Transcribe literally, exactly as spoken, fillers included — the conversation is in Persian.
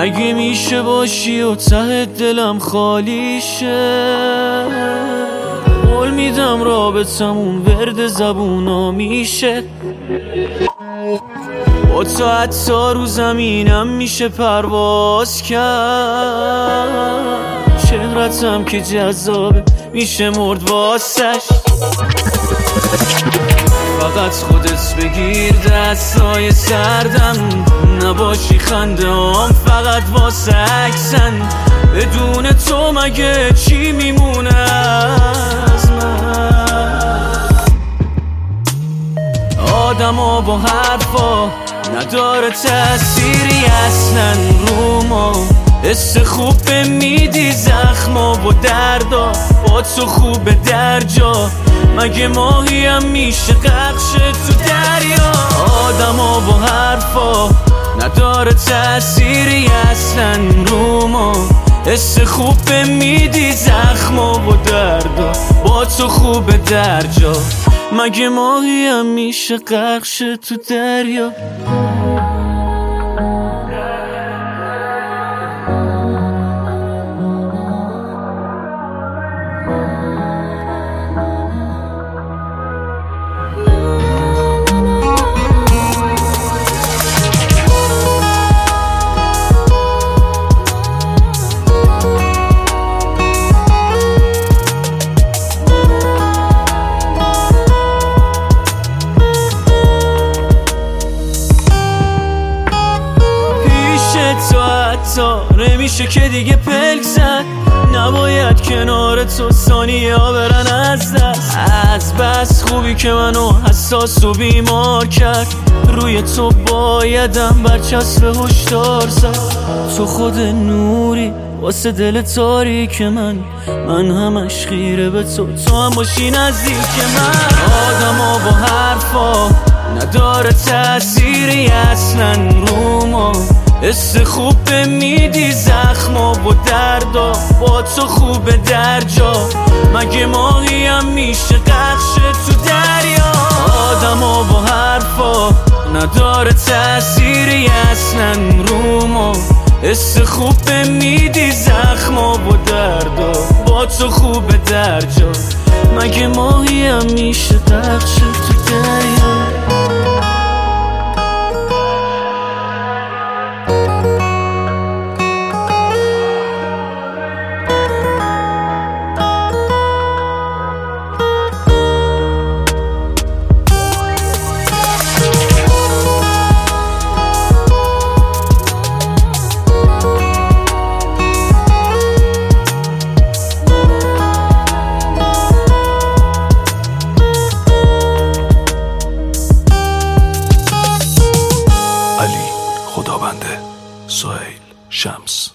مگه میشه باشی و ته دلم خالی شه؟ قول میدم رابطمون ورد زبونا میشه، با تو حتی رو زمینم میشه پرواز کرد. چهرتم که جذابه میشه مرد واسش، فقط خودت بگیر دستای سردم، نباشی خنده هم فقط واسه عکسن. بدون تو مگه چی میمونه از من؟ آدم ها با حرفا نداره تأثیری اصلا رو ما، حس خوب میدی زخما و دردا، با تو خوبه در جا. مگه ماهی هم میشه غرقشه تو دریا؟ آدم ها با حرفا نداره تأثیری اصلا رو ما، حس خوب میدی زخما و دردا، با تو خوبه در جا. مگه ماهی هم میشه غرقشه تو دریا؟ نمیشه که دیگه پلک زد، نباید کنار تو ثانیه ها برن از دست. از بس خوبی که منو حساس و بیمار کرد، روی تو بایدم برچسب هشدار زد. تو خود نوری واسه دل تاریک من، من همش خیره به تو، تو هم باشی نزدیک من. آدم ها با حرفا نداره تأثیری اصلا رو ما، حس خوب میدی زخما و دردا، با تو خوبه در جا. مگه ماهی هم میشه غرقشه تو دریا؟ آدم ها با حرفا نداره تأثیری اصلا رو ما، حس خوب میدی زخما و دردا، با تو خوبه در جا. مگه ماهی هم میشه غرقشه تو دریا؟ خدابنده سهیل شمس.